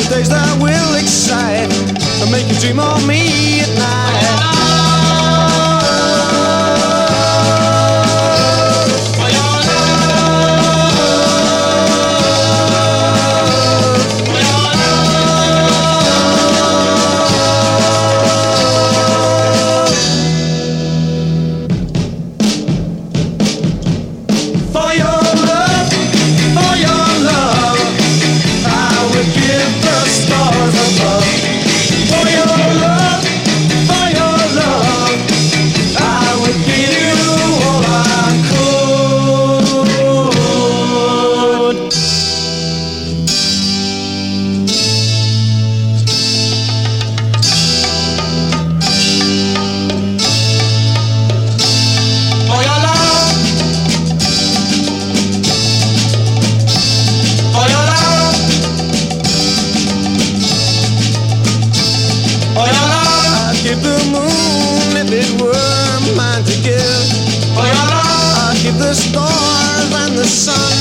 days that will excite and make you dream of me at night. Give the moon if it were mine to give. I'd give the stars and the sun